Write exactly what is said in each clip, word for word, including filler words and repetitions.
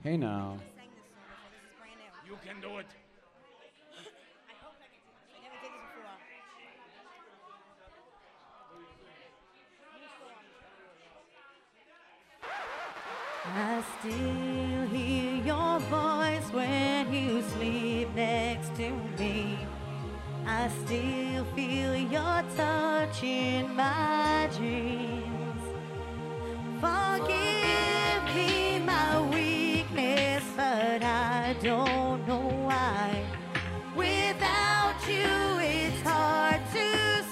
Hey now. You can do it. I still hear your voice when you sleep next to me. I still feel your touch in my dreams. Forgive me my weakness, but I don't know why. Without you, it's hard to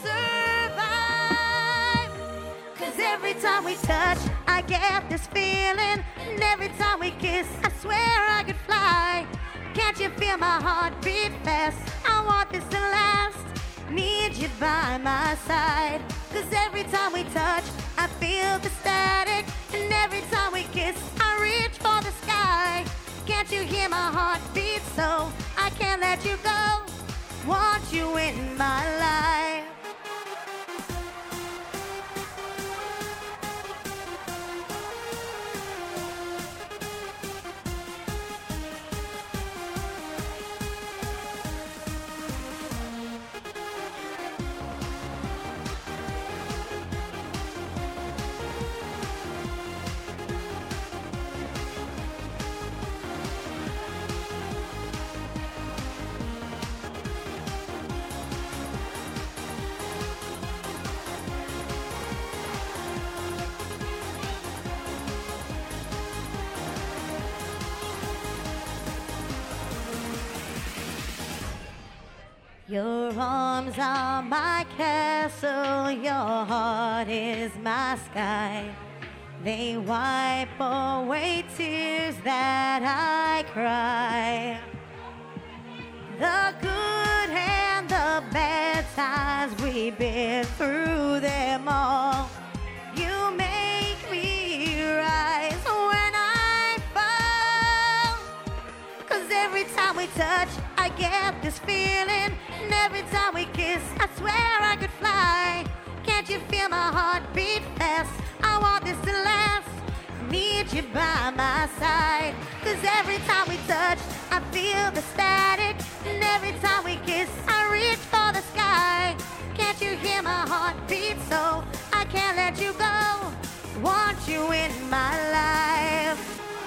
survive. 'Cause every time we touch, I get this feeling. And every time we kiss, I swear I could fly. Can't you feel my heart beat fast? I want this to last. Need you by my side. 'Cause every time we touch, I feel the static. And every time we kiss, I reach for the sky. Can't you hear my heart beat so I can't let you go? Want you in my life. Your arms are my castle, your heart is my sky. They wipe away tears that I cry. The good and the bad times, we've been through them all. You make me rise when I fall. 'Cause every time we touch, I get this feeling. And every time we kiss, I swear I could fly. Can't you feel my heart beat fast? I want this to last. Need you by my side. 'Cause every time we touch, I feel the static. And every time we kiss, I reach for the sky. Can't you hear my heart beat so I can't let you go? Want you in my life.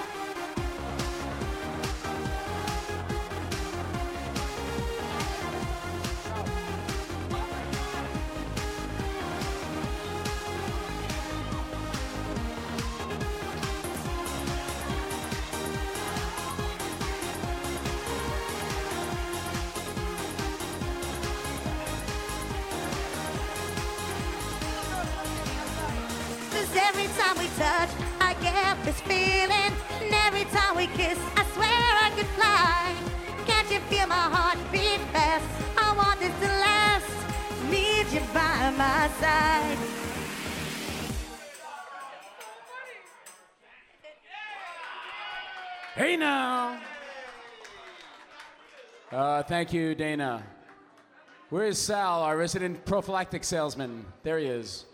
Every time we touch, I get this feeling. And every time we kiss, I swear I could fly. Can't you feel my heart beat fast? I want this to last. Need you by my side. Hey now. Uh, thank you, Dana. Where is Sal, our resident prophylactic salesman? There he is.